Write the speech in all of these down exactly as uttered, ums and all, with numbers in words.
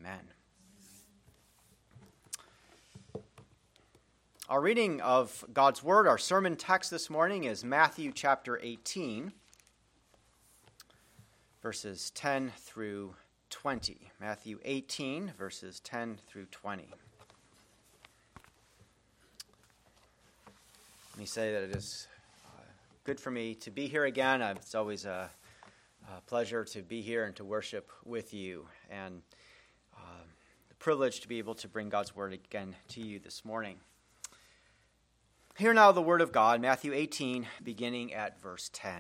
Amen. Our reading of God's Word, our sermon text this morning is Matthew chapter eighteen, verses ten through twenty. Matthew eighteen, verses ten through twenty. Let me say that it is uh, good for me to be here again. Uh, it's always a, a pleasure to be here and to worship with you, and uh, the privilege to be able to bring God's Word again to you this morning. Hear now the word of God, Matthew eighteen, beginning at verse ten.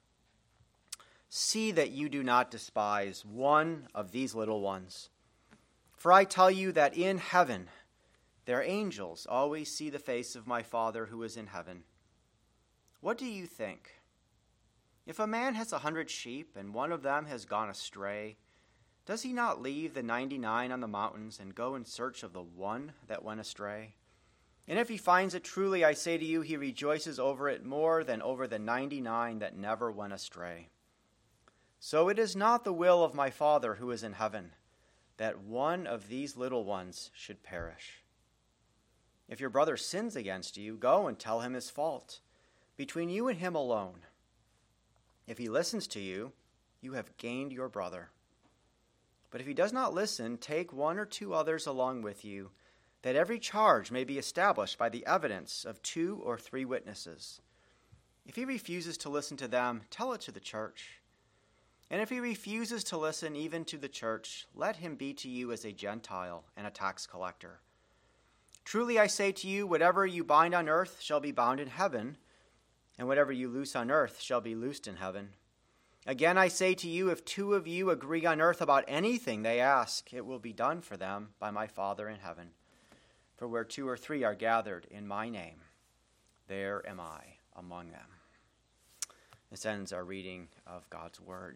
See that you do not despise one of these little ones. For I tell you that in heaven their angels always see the face of my Father who is in heaven. What do you think? If a man has a hundred sheep and one of them has gone astray, does he not leave the ninety-nine on the mountains and go in search of the one that went astray? And if he finds it, truly I say to you, he rejoices over it more than over the ninety-nine that never went astray. So it is not the will of my Father who is in heaven that one of these little ones should perish. If your brother sins against you, go and tell him his fault, between you and him alone. If he listens to you, you have gained your brother. But if he does not listen, take one or two others along with you, that every charge may be established by the evidence of two or three witnesses. If he refuses to listen to them, tell it to the church. And if he refuses to listen even to the church, let him be to you as a Gentile and a tax collector. Truly I say to you, whatever you bind on earth shall be bound in heaven, and whatever you loose on earth shall be loosed in heaven. Again I say to you, if two of you agree on earth about anything they ask, it will be done for them by my Father in heaven. For where two or three are gathered in my name, there am I among them. This ends our reading of God's Word.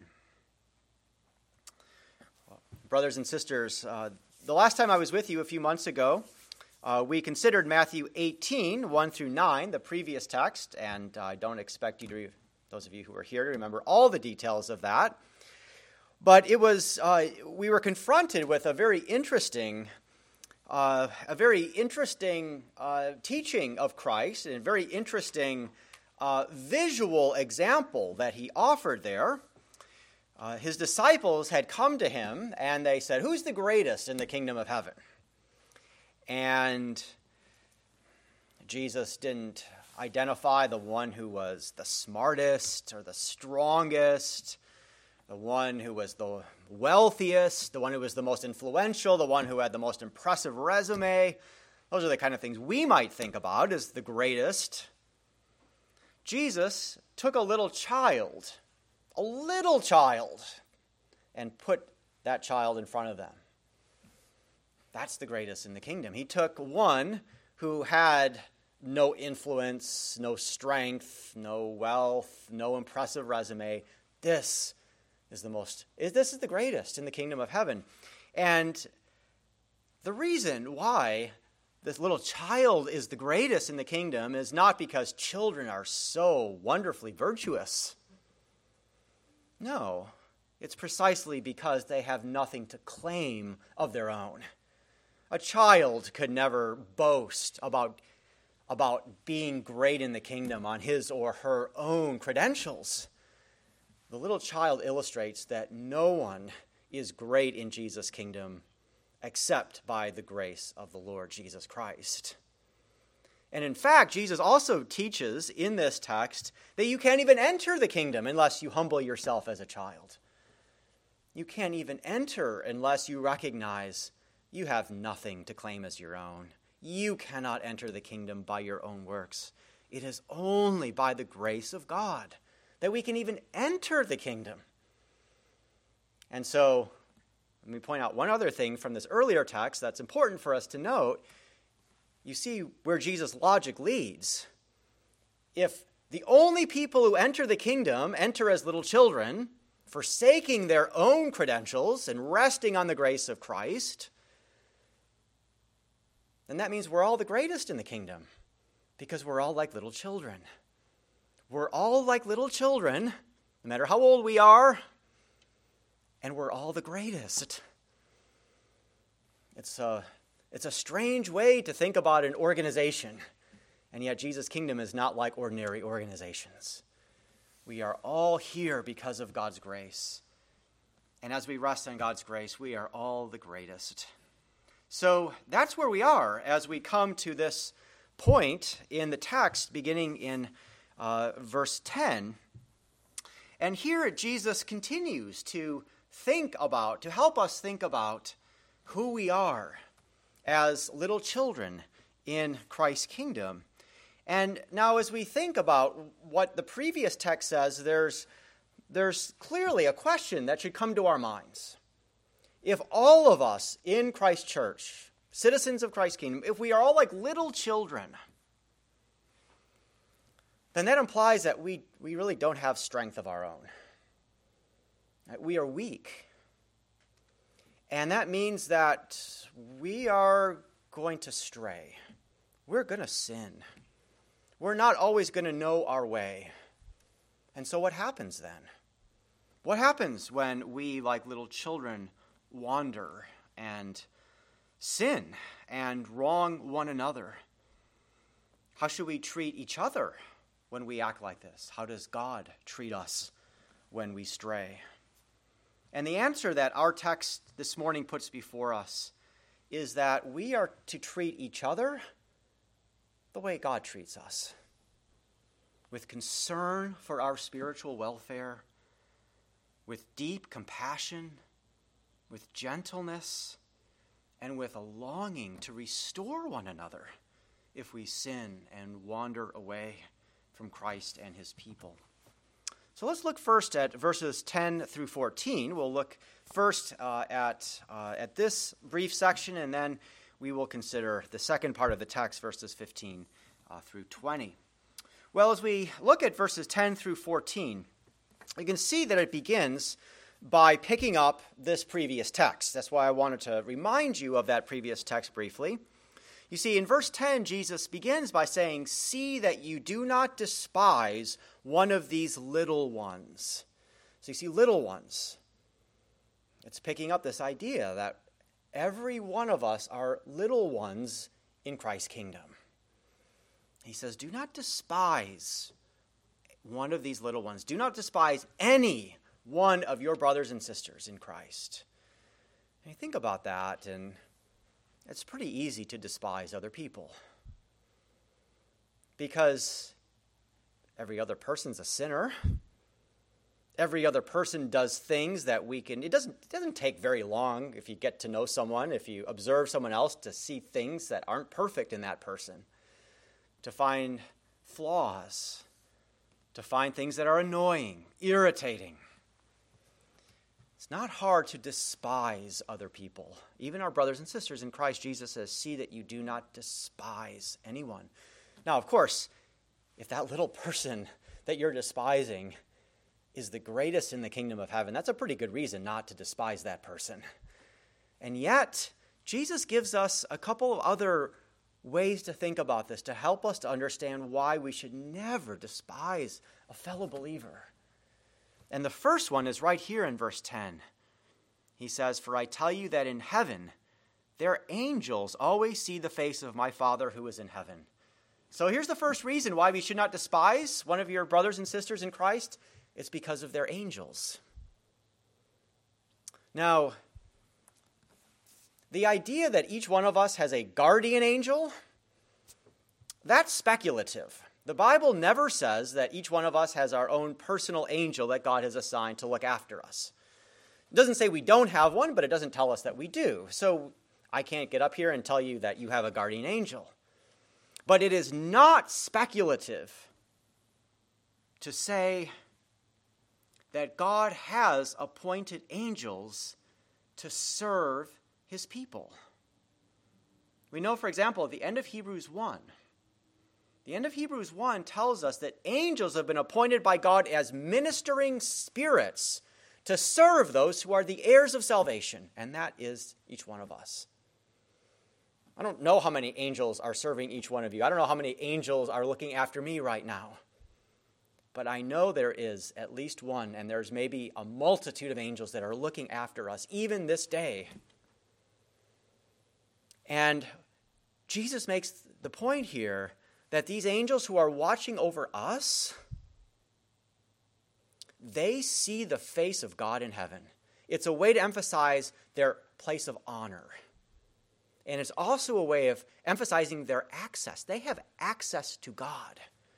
Well, brothers and sisters, uh, the last time I was with you a few months ago, uh, we considered Matthew eighteen, one through nine, the previous text, and I don't expect you to, re- those of you who are here, to remember all the details of that. But it was, uh, we were confronted with a very interesting Uh, a very interesting uh, teaching of Christ and a very interesting uh, visual example that he offered there. Uh, his disciples had come to him and they said, "Who's the greatest in the kingdom of heaven?" And Jesus didn't identify the one who was the smartest or the strongest, the one who was the wealthiest, the one who was the most influential, the one who had the most impressive resume. Those are the kind of things we might think about as the greatest. Jesus took a little child, a little child, and put that child in front of them. That's the greatest in the kingdom. He took one who had no influence, no strength, no wealth, no impressive resume. This is the most, this is the greatest in the kingdom of heaven. And the reason why this little child is the greatest in the kingdom is not because children are so wonderfully virtuous. No, it's precisely because they have nothing to claim of their own. A child could never boast about, about being great in the kingdom on his or her own credentials. The little child illustrates that no one is great in Jesus' kingdom except by the grace of the Lord Jesus Christ. And in fact, Jesus also teaches in this text that you can't even enter the kingdom unless you humble yourself as a child. You can't even enter unless you recognize you have nothing to claim as your own. You cannot enter the kingdom by your own works. It is only by the grace of God that we can even enter the kingdom. And so, let me point out one other thing from this earlier text that's important for us to note. You see where Jesus' logic leads. If the only people who enter the kingdom enter as little children, forsaking their own credentials and resting on the grace of Christ, then that means we're all the greatest in the kingdom because we're all like little children. We're all like little children, no matter how old we are, and we're all the greatest. It's a, it's a strange way to think about an organization, and yet Jesus' kingdom is not like ordinary organizations. We are all here because of God's grace. And as we rest on God's grace, we are all the greatest. So that's where we are as we come to this point in the text beginning in uh, verse ten. And here Jesus continues to think about, to help us think about who we are as little children in Christ's kingdom. And now as we think about what the previous text says, there's, there's clearly a question that should come to our minds. If all of us in Christ's church, citizens of Christ's kingdom, if we are all like little children, then that implies that we, we really don't have strength of our own. We are weak. And that means that we are going to stray. We're going to sin. We're not always going to know our way. And so what happens then? What happens when we, like little children, wander and sin and wrong one another? How should we treat each other when we act like this? How does God treat us when we stray? And the answer that our text this morning puts before us is that we are to treat each other the way God treats us, with concern for our spiritual welfare, with deep compassion, with gentleness, and with a longing to restore one another if we sin and wander away from Christ and his people. So let's look first at verses ten through fourteen. We'll look first uh, at, uh, at this brief section, and then we will consider the second part of the text, verses fifteen uh, through twenty. Well, as we look at verses ten through fourteen, you can see that it begins by picking up this previous text. That's why I wanted to remind you of that previous text briefly. You see, in verse ten, Jesus begins by saying, "See that you do not despise one of these little ones." So you see, little ones. It's picking up this idea that every one of us are little ones in Christ's kingdom. He says, do not despise one of these little ones. Do not despise any one of your brothers and sisters in Christ. And you think about that, and it's pretty easy to despise other people, because every other person's a sinner. Every other person does things that we can, it doesn't, it doesn't take very long if you get to know someone, if you observe someone else, to see things that aren't perfect in that person, to find flaws, to find things that are annoying, irritating. It's not hard to despise other people. Even our brothers and sisters in Christ, Jesus says, see that you do not despise anyone. Now, of course, if that little person that you're despising is the greatest in the kingdom of heaven, that's a pretty good reason not to despise that person. And yet, Jesus gives us a couple of other ways to think about this to help us to understand why we should never despise a fellow believer. And the first one is right here in verse ten. He says, "For I tell you that in heaven, their angels always see the face of my Father who is in heaven." So here's the first reason why we should not despise one of your brothers and sisters in Christ. It's because of their angels. Now, the idea that each one of us has a guardian angel, that's speculative. The Bible never says that each one of us has our own personal angel that God has assigned to look after us. It doesn't say we don't have one, but it doesn't tell us that we do. So I can't get up here and tell you that you have a guardian angel. But it is not speculative to say that God has appointed angels to serve his people. We know, for example, at the end of Hebrews one, the end of Hebrews one tells us that angels have been appointed by God as ministering spirits to serve those who are the heirs of salvation, and that is each one of us. I don't know how many angels are serving each one of you. I don't know how many angels are looking after me right now. But I know there is at least one, and there's maybe a multitude of angels that are looking after us, even this day. And Jesus makes the point here that these angels who are watching over us, they see the face of God in heaven. It's a way to emphasize their place of honor. And it's also a way of emphasizing their access. They have access to God.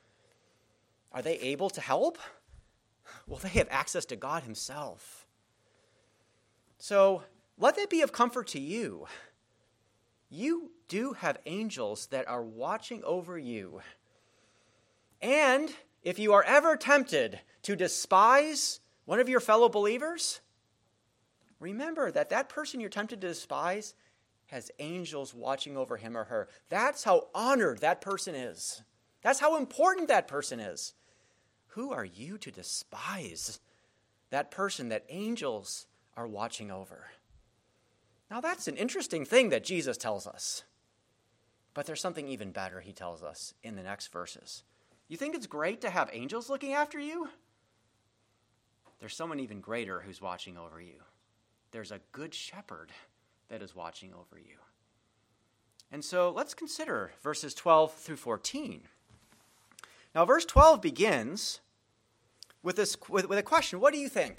Are they able to help? Well, they have access to God himself. So let that be of comfort to you. You do have angels that are watching over you. And if you are ever tempted to despise one of your fellow believers, remember that that person you're tempted to despise has angels watching over him or her. That's how honored that person is. That's how important that person is. Who are you to despise that person that angels are watching over? Now that's an interesting thing that Jesus tells us. But there's something even better he tells us in the next verses. You think it's great to have angels looking after you? There's someone even greater who's watching over you. There's a good shepherd that is watching over you. And so let's consider verses twelve through fourteen. Now verse twelve begins with this with, with a question. What do you think?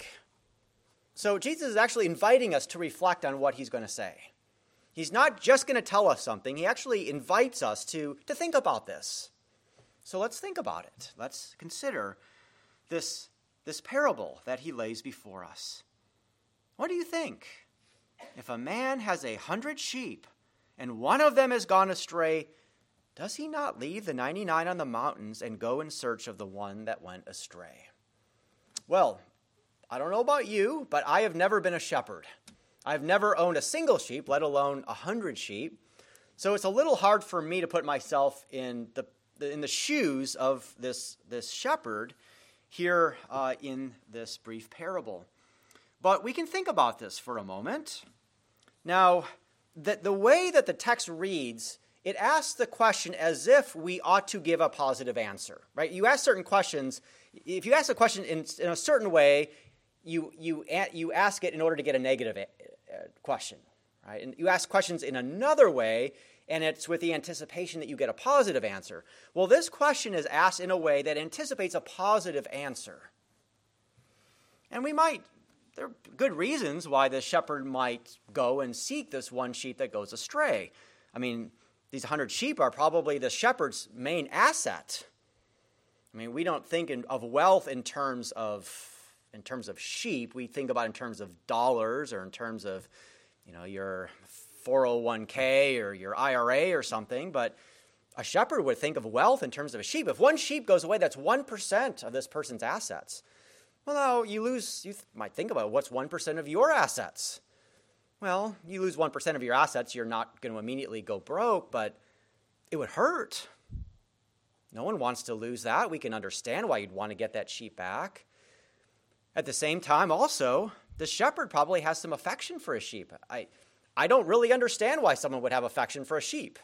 So Jesus is actually inviting us to reflect on what he's going to say. He's not just going to tell us something. He actually invites us to, to think about this. So let's think about it. Let's consider this, this parable that he lays before us. What do you think? If a man has a hundred sheep and one of them has gone astray, does he not leave the ninety-nine on the mountains and go in search of the one that went astray? Well, I don't know about you, but I have never been a shepherd. I've never owned a single sheep, let alone a hundred sheep. So it's a little hard for me to put myself in the in the shoes of this, this shepherd here uh, in this brief parable. But we can think about this for a moment. Now, the, the way that the text reads, it asks the question as if we ought to give a positive answer, right? You ask certain questions. If you ask a question in, in a certain way, you, you, you ask it in order to get a negative question, right? And you ask questions in another way, and it's with the anticipation that you get a positive answer. Well, this question is asked in a way that anticipates a positive answer. And we might, there are good reasons why the shepherd might go and seek this one sheep that goes astray. I mean, these hundred sheep are probably the shepherd's main asset. I mean, we don't think in, of wealth in terms of in terms of sheep. We think about it in terms of dollars or in terms of, you know, your four oh one k or your I R A or something. But a shepherd would think of wealth in terms of a sheep. If one sheep goes away, that's one percent of this person's assets. Well, now you lose, you th- might think about what's one percent of your assets. Well, you lose one percent of your assets, you're not going to immediately go broke, but it would hurt. No one wants to lose that. We can understand why you'd want to get that sheep back. At the same time, also, the shepherd probably has some affection for a sheep. I, I don't really understand why someone would have affection for a sheep.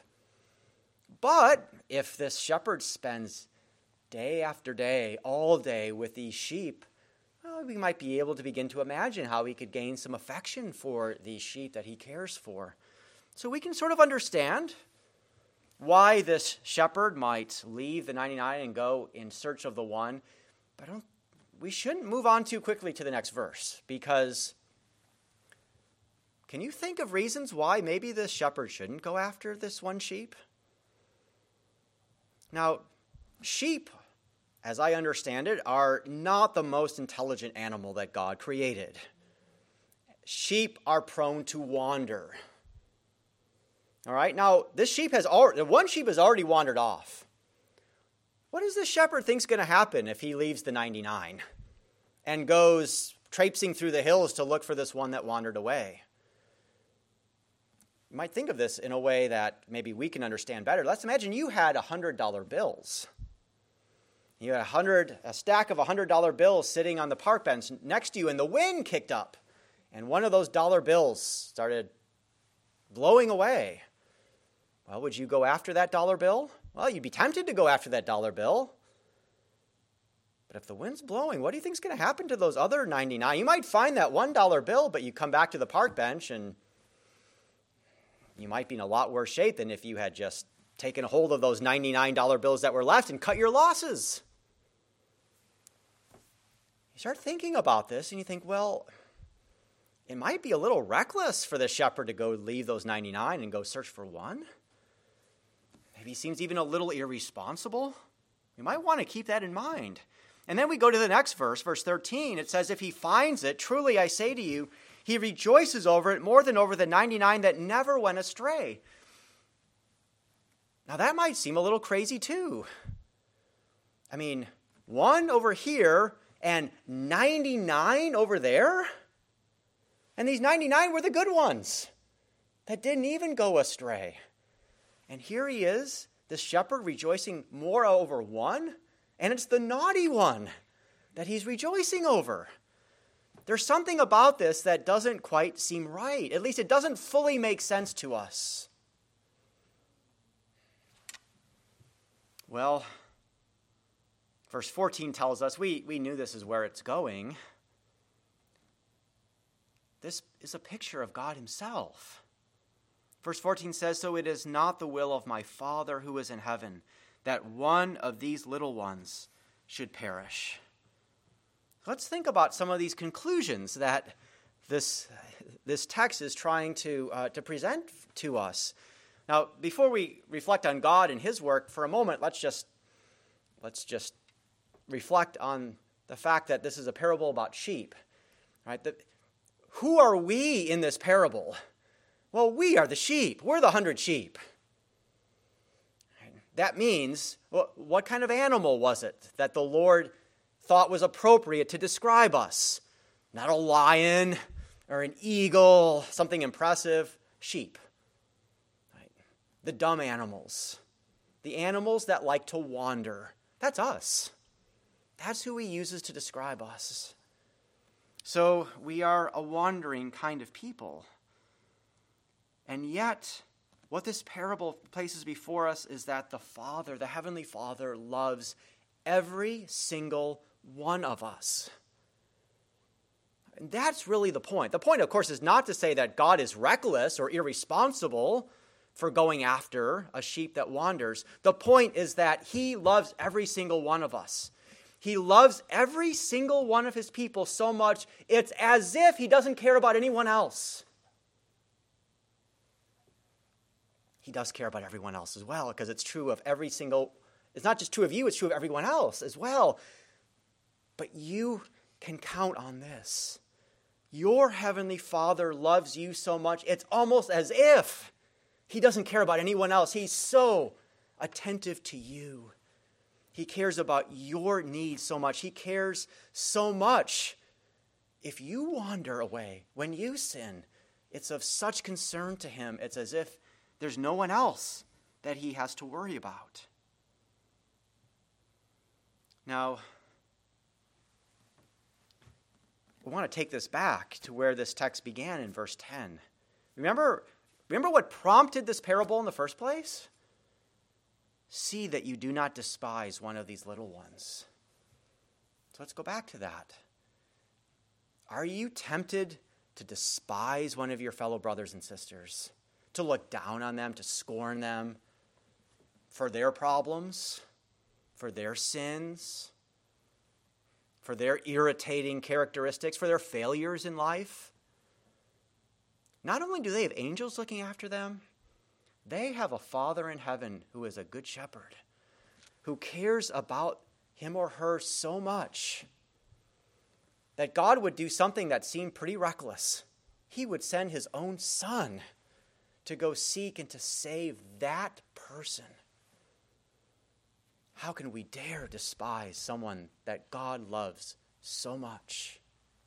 But if this shepherd spends day after day, all day with these sheep, well, we might be able to begin to imagine how he could gain some affection for these sheep that he cares for. So we can sort of understand why this shepherd might leave the ninety-nine and go in search of the one. But I don't, we shouldn't move on too quickly to the next verse, because can you think of reasons why maybe this shepherd shouldn't go after this one sheep? Now, sheep, as I understand it, are not the most intelligent animal that God created. Sheep are prone to wander. All right, now this sheep has already, one sheep has already wandered off. What does the shepherd think's going to happen if he leaves the ninety-nine and goes traipsing through the hills to look for this one that wandered away? You might think of this in a way that maybe we can understand better. Let's imagine you had one hundred dollar bills. You had a, hundred, a stack of one hundred dollar bills sitting on the park bench next to you, and the wind kicked up, and one of those dollar bills started blowing away. Well, would you go after that dollar bill? Well, you'd be tempted to go after that dollar bill. But if the wind's blowing, what do you think is going to happen to those other ninety-nine? You might find that one dollar bill, but you come back to the park bench and you might be in a lot worse shape than if you had just taken hold of those ninety-nine dollar bills that were left and cut your losses. You start thinking about this and you think, well, it might be a little reckless for the shepherd to go leave those ninety-nine and go search for one. Maybe he seems even a little irresponsible. We might want to keep that in mind. And then we go to the next verse, verse thirteen. It says, if he finds it, truly I say to you, he rejoices over it more than over the ninety-nine that never went astray. Now that might seem a little crazy too. I mean, one over here and ninety-nine over there? And these ninety-nine were the good ones that didn't even go astray. And here he is, this shepherd rejoicing more over one, and it's the naughty one that he's rejoicing over. There's something about this that doesn't quite seem right. At least it doesn't fully make sense to us. Well, verse fourteen tells us, we, we knew this is where it's going. This is a picture of God himself. Verse fourteen says, so it is not the will of my Father who is in heaven that one of these little ones should perish. Let's think about some of these conclusions that this, this text is trying to, uh, to present to us. Now, before we reflect on God and his work for a moment, let's just, let's just reflect on the fact that this is a parable about sheep. Right? The, who are we in this parable? Well, we are the sheep. We're the hundred sheep. That means, well, what kind of animal was it that the Lord thought was appropriate to describe us? Not a lion or an eagle, something impressive. Sheep. Right? The dumb animals. The animals that like to wander. That's us. That's who he uses to describe us. So we are a wandering kind of people. And yet, what this parable places before us is that the Father, the Heavenly Father, loves every single one of us. And that's really the point. The point, of course, is not to say that God is reckless or irresponsible for going after a sheep that wanders. The point is that he loves every single one of us. He loves every single one of his people so much, it's as if he doesn't care about anyone else. He does care about everyone else as well, because it's true of every single, it's not just true of you, it's true of everyone else as well. But you can count on this. Your Heavenly Father loves you so much, it's almost as if he doesn't care about anyone else. He's so attentive to you. He cares about your needs so much. He cares so much. If you wander away, when you sin, it's of such concern to him. It's as if there's no one else that he has to worry about. Now, we want to take this back to where this text began in verse ten. Remember, remember what prompted this parable in the first place? See that you do not despise one of these little ones. So let's go back to that. Are you tempted to despise one of your fellow brothers and sisters? To look down on them, to scorn them for their problems, for their sins, for their irritating characteristics, for their failures in life? Not only do they have angels looking after them, they have a Father in heaven who is a good shepherd, who cares about him or her so much that God would do something that seemed pretty reckless. He would send his own Son to go seek and to save that person. How can we dare despise someone that God loves so much?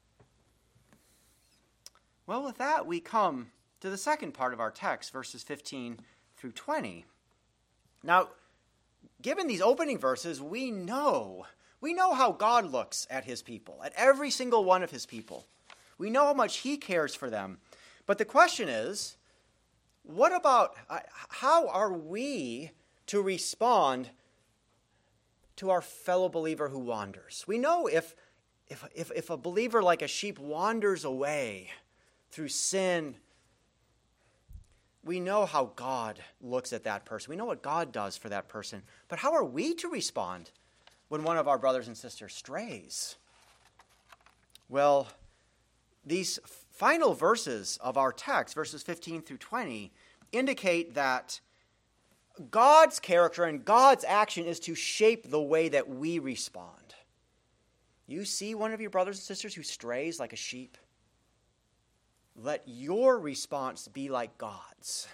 Well, with that, we come to the second part of our text, verses fifteen through twenty. Now, given these opening verses, we know, we know how God looks at his people, at every single one of his people. We know how much he cares for them. But the question is, what about, uh, how are we to respond to our fellow believer who wanders? We know if, if, if, if a believer like a sheep wanders away through sin, we know how God looks at that person. We know what God does for that person. But how are we to respond when one of our brothers and sisters strays? Well, these final verses of our text, verses fifteen through twenty, indicate that God's character and God's action is to shape the way that we respond. You see one of your brothers and sisters who strays like a sheep? Let your response be like God's.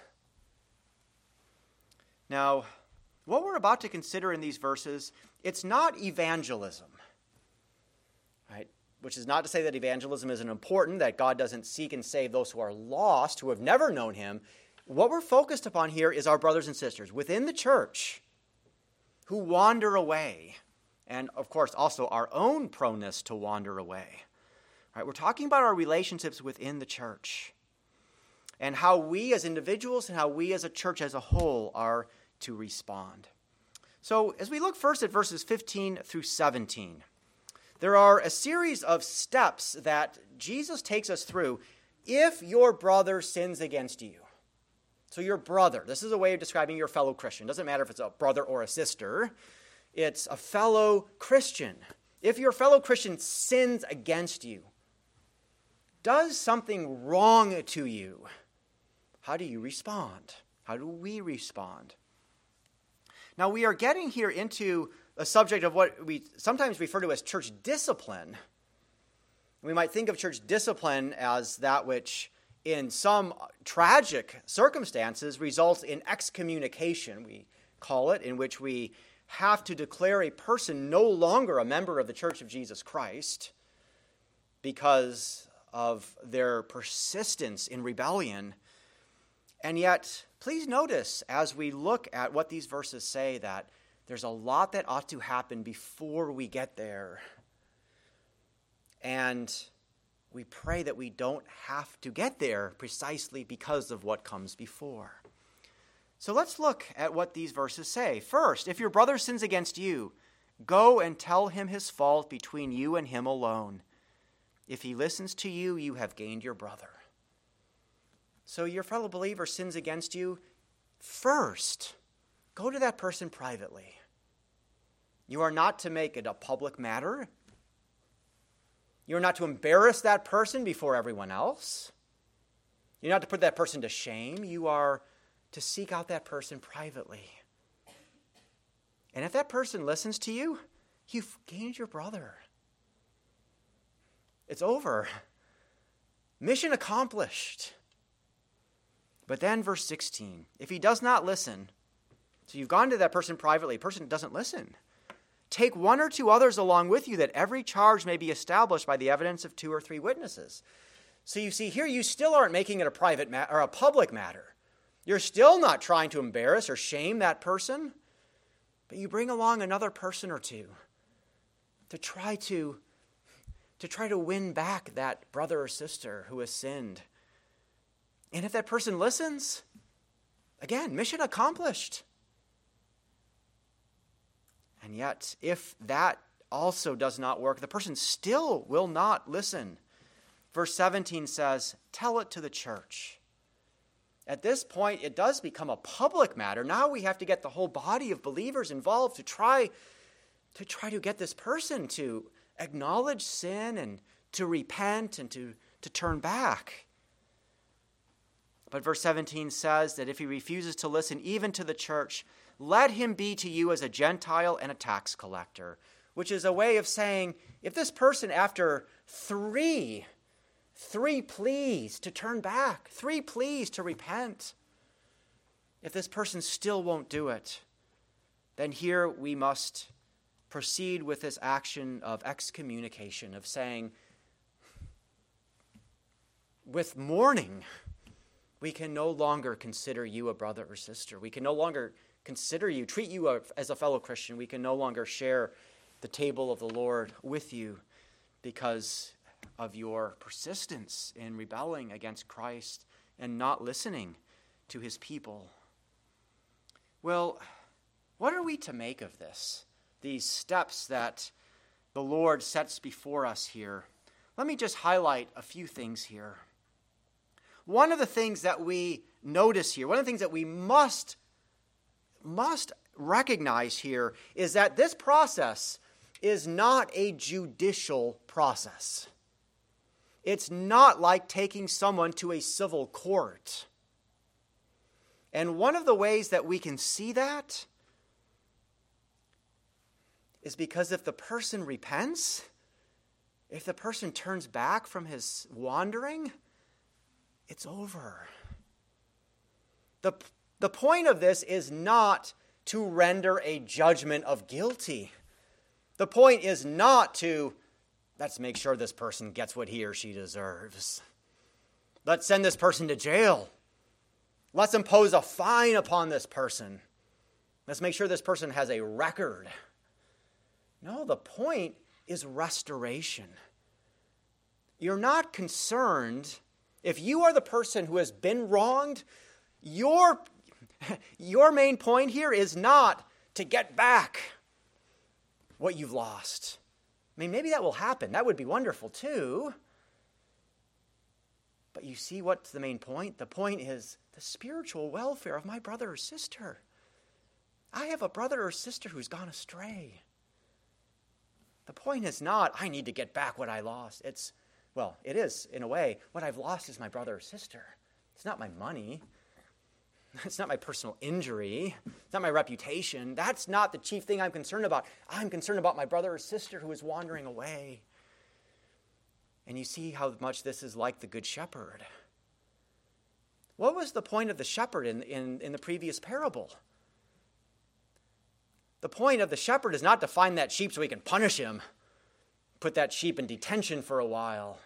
Now, what we're about to consider in these verses, it's not evangelism, right? Which is not to say that evangelism isn't important, that God doesn't seek and save those who are lost, who have never known him. What we're focused upon here is our brothers and sisters within the church who wander away, and of course also our own proneness to wander away. Right, we're talking about our relationships within the church and how we as individuals and how we as a church as a whole are to respond. So as we look first at verses fifteen through seventeen, there are a series of steps that Jesus takes us through if your brother sins against you. So your brother, this is a way of describing your fellow Christian. It doesn't matter if it's a brother or a sister. It's a fellow Christian. If your fellow Christian sins against you, does something wrong to you, how do you respond? How do we respond? Now, we are getting here into a subject of what we sometimes refer to as church discipline. We might think of church discipline as that which, in some tragic circumstances, results in excommunication, we call it, in which we have to declare a person no longer a member of the Church of Jesus Christ because of their persistence in rebellion. And yet, please notice as we look at what these verses say that there's a lot that ought to happen before we get there. And we pray that we don't have to get there precisely because of what comes before. So let's look at what these verses say. First, if your brother sins against you, go and tell him his fault between you and him alone. If he listens to you, you have gained your brother. So your fellow believer sins against you, first, go to that person privately. You are not to make it a public matter. You are not to embarrass that person before everyone else. You're not to put that person to shame. You are to seek out that person privately. And if that person listens to you, you've gained your brother. It's over. Mission accomplished. But then verse sixteen, if he does not listen, so you've gone to that person privately, the person doesn't listen. Take one or two others along with you that every charge may be established by the evidence of two or three witnesses. So you see here, you still aren't making it a private ma- or a public matter. You're still not trying to embarrass or shame that person, but you bring along another person or two to try to to try to win back that brother or sister who has sinned. And if that person listens, again, mission accomplished. And yet, if that also does not work, the person still will not listen. Verse seventeen says, tell it to the church. At this point, it does become a public matter. Now we have to get the whole body of believers involved to try to try to get this person to acknowledge sin and to repent and to, to turn back. But verse seventeen says that if he refuses to listen even to the church, let him be to you as a Gentile and a tax collector, which is a way of saying, if this person after three, three pleas to turn back, three pleas to repent, if this person still won't do it, then here we must proceed with this action of excommunication, of saying, with mourning, we can no longer consider you a brother or sister. We can no longer consider you, treat you as a fellow Christian. We can no longer share the table of the Lord with you because of your persistence in rebelling against Christ and not listening to his people. Well, what are we to make of this? These steps that the Lord sets before us here. Let me just highlight a few things here. one of the things that we notice here, one of the things that we must, must recognize here is that this process is not a judicial process. It's not like taking someone to a civil court. And one of the ways that we can see that is because if the person repents, if the person turns back from his wandering, it's over. The, the point of this is not to render a judgment of guilty. The point is not to, let's make sure this person gets what he or she deserves. Let's send this person to jail. Let's impose a fine upon this person. Let's make sure this person has a record. No, the point is restoration. You're not concerned, if you are the person who has been wronged, your, your main point here is not to get back what you've lost. I mean, maybe that will happen. That would be wonderful too. But you see what's the main point? The point is the spiritual welfare of my brother or sister. I have a brother or sister who's gone astray. The point is not, I need to get back what I lost. It's, well, it is, in a way. What I've lost is my brother or sister. It's not my money. It's not my personal injury. It's not my reputation. That's not the chief thing I'm concerned about. I'm concerned about my brother or sister who is wandering away. And you see how much this is like the Good Shepherd. What was the point of the shepherd in, in, in the previous parable? The point of the shepherd is not to find that sheep so he can punish him, put that sheep in detention for a while.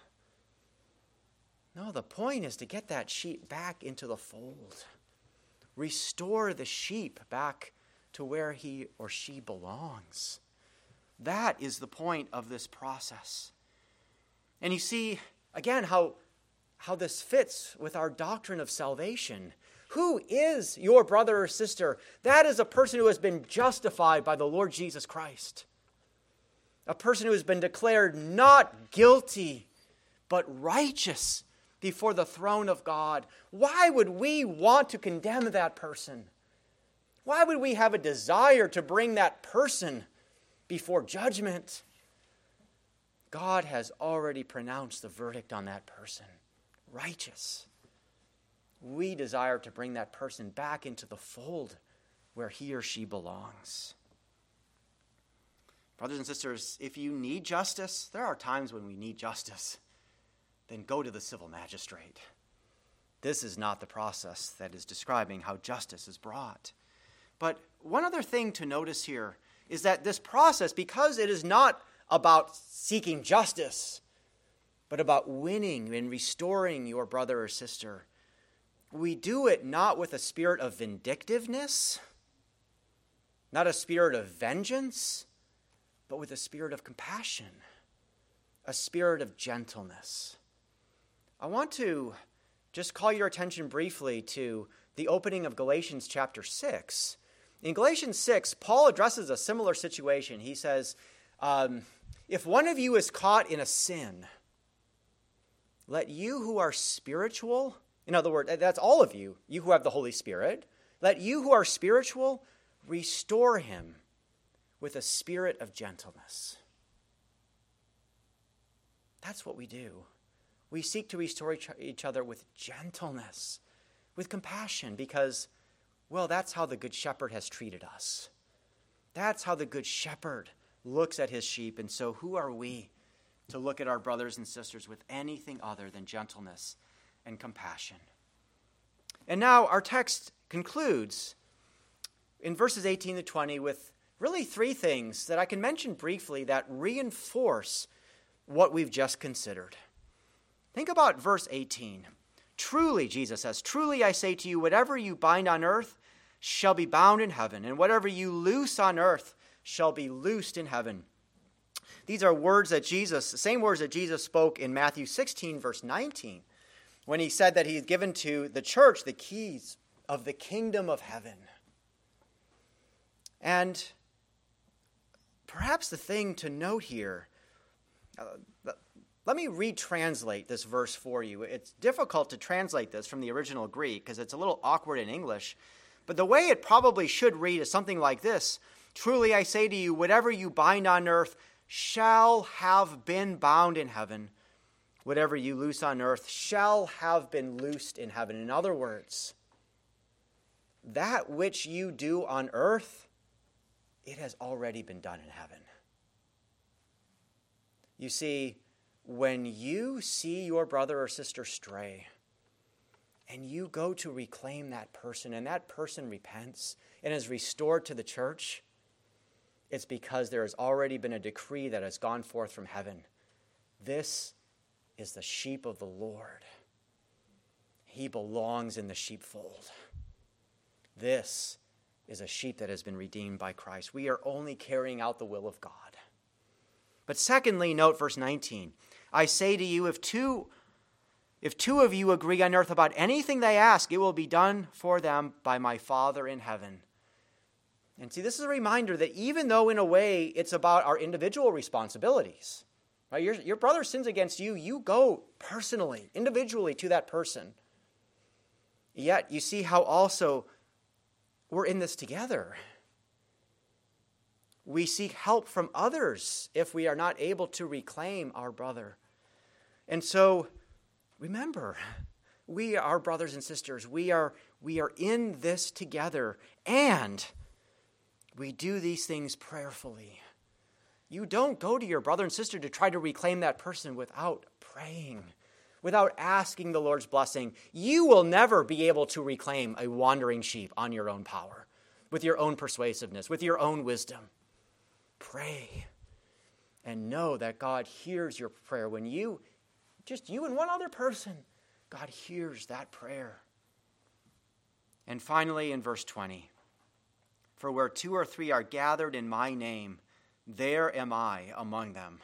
No, the point is to get that sheep back into the fold. Restore the sheep back to where he or she belongs. That is the point of this process. And you see, again, how, how this fits with our doctrine of salvation. Who is your brother or sister? That is a person who has been justified by the Lord Jesus Christ. A person who has been declared not guilty, but righteous before the throne of God. Why would we want to condemn that person? Why would we have a desire to bring that person before judgment? God has already pronounced the verdict on that person. Righteous. We desire to bring that person back into the fold where he or she belongs. Brothers and sisters, if you need justice, there are times when we need justice. Then go to the civil magistrate. This is not the process that is describing how justice is brought. But one other thing to notice here is that this process, because it is not about seeking justice, but about winning and restoring your brother or sister, we do it not with a spirit of vindictiveness, not a spirit of vengeance, but with a spirit of compassion, a spirit of gentleness. I want to just call your attention briefly to the opening of Galatians chapter six. In Galatians six, Paul addresses a similar situation. He says, um, if one of you is caught in a sin, let you who are spiritual, in other words, that's all of you, you who have the Holy Spirit, let you who are spiritual restore him with a spirit of gentleness. That's what we do. We seek to restore each other with gentleness, with compassion, because, well, that's how the Good Shepherd has treated us. That's how the Good Shepherd looks at his sheep. And so who are we to look at our brothers and sisters with anything other than gentleness and compassion? And now our text concludes in verses eighteen to twenty with really three things that I can mention briefly that reinforce what we've just considered. Think about verse eighteen. Truly, Jesus says, truly I say to you, whatever you bind on earth shall be bound in heaven, and whatever you loose on earth shall be loosed in heaven. These are words that Jesus, the same words that Jesus spoke in Matthew sixteen, verse nineteen, when he said that he had given to the church the keys of the kingdom of heaven. And perhaps the thing to note here, uh, let me retranslate this verse for you. It's difficult to translate this from the original Greek because it's a little awkward in English. But the way it probably should read is something like this. Truly I say to you, whatever you bind on earth shall have been bound in heaven. Whatever you loose on earth shall have been loosed in heaven. In other words, that which you do on earth, it has already been done in heaven. You see, when you see your brother or sister stray, and you go to reclaim that person, and that person repents and is restored to the church, it's because there has already been a decree that has gone forth from heaven. This is the sheep of the Lord. He belongs in the sheepfold. This is a sheep that has been redeemed by Christ. We are only carrying out the will of God. But secondly, note verse nineteen. I say to you, if two, if two of you agree on earth about anything they ask, it will be done for them by my Father in heaven. And see, this is a reminder that even though in a way it's about our individual responsibilities, right? Your, your brother sins against you, you go personally, individually to that person. Yet you see how also we're in this together. We seek help from others if we are not able to reclaim our brother. And so, remember, we are brothers and sisters. We are, we are in this together, and we do these things prayerfully. You don't go to your brother and sister to try to reclaim that person without praying, without asking the Lord's blessing. You will never be able to reclaim a wandering sheep on your own power, with your own persuasiveness, with your own wisdom. Pray and know that God hears your prayer. When you, just you and one other person, God hears that prayer. And finally, in verse twenty, for where two or three are gathered in my name, there am I among them.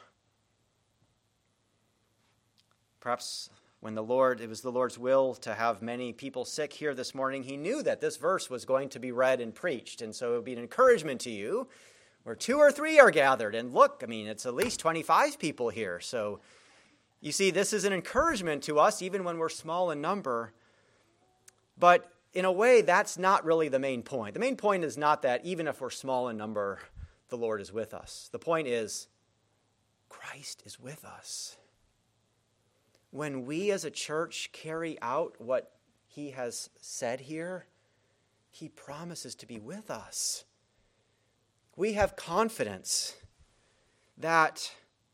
Perhaps when the Lord, it was the Lord's will to have many people sick here this morning, he knew that this verse was going to be read and preached. And so it would be an encouragement to you where two or three are gathered. And look, I mean, it's at least twenty-five people here. So you see, this is an encouragement to us, even when we're small in number. But in a way, that's not really the main point. The main point is not that even if we're small in number, the Lord is with us. The point is, Christ is with us. When we as a church carry out what he has said here, he promises to be with us. We have confidence that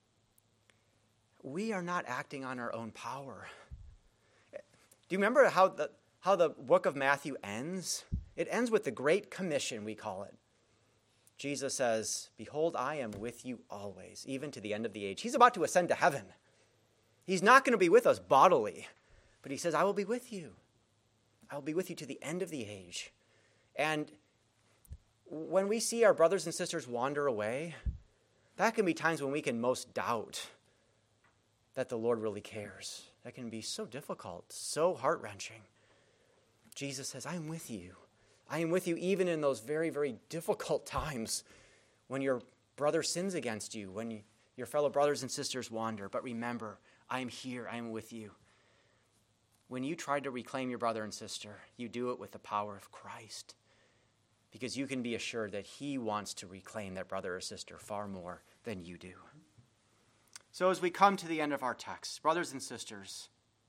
we are not acting on our own power. Do you remember how the, how the book of Matthew ends? It ends with the Great Commission, we call it. Jesus says, behold, I am with you always, even to the end of the age. He's about to ascend to heaven. He's not going to be with us bodily, but he says, I will be with you. I will be with you to the end of the age. And when we see our brothers and sisters wander away, that can be times when we can most doubt that the Lord really cares. That can be so difficult, so heart-wrenching. Jesus says, I am with you. I am with you even in those very, very difficult times when your brother sins against you, when you, your fellow brothers and sisters wander. But remember, I am here. I am with you. When you try to reclaim your brother and sister, you do it with the power of Christ, because you can be assured that he wants to reclaim that brother or sister far more than you do. So as we come to the end of our text, brothers and sisters,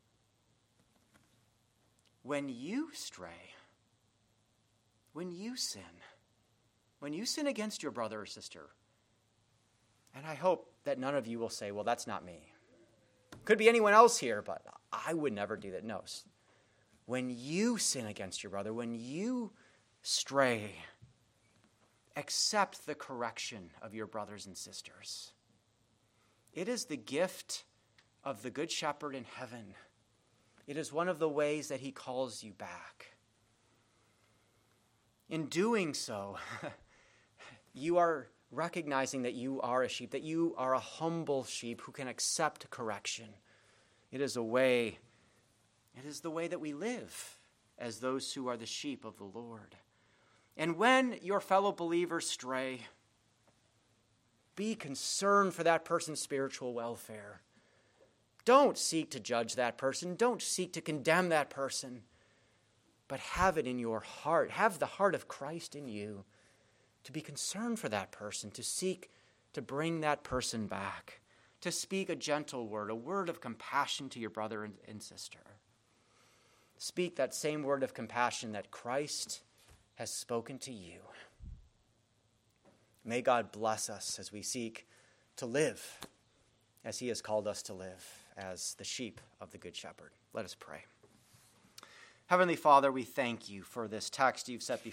when you stray, when you sin, when you sin against your brother or sister, and I hope that none of you will say, well, that's not me. Could be anyone else here, but I would never do that. No. When you sin against your brother, when you stray, accept the correction of your brothers and sisters. It is the gift of the Good Shepherd in heaven. It is one of the ways that he calls you back. In doing so, you are recognizing that you are a sheep, that you are a humble sheep who can accept correction. It is a way, it is the way that we live as those who are the sheep of the Lord. And when your fellow believers stray, be concerned for that person's spiritual welfare. Don't seek to judge that person. Don't seek to condemn that person. But have it in your heart. Have the heart of Christ in you to be concerned for that person, to seek to bring that person back, to speak a gentle word, a word of compassion to your brother and, and sister. Speak that same word of compassion that Christ has spoken to you. May God bless us as we seek to live as he has called us to live, as the sheep of the Good Shepherd. Let us pray. Heavenly Father, we thank you for this text you've set before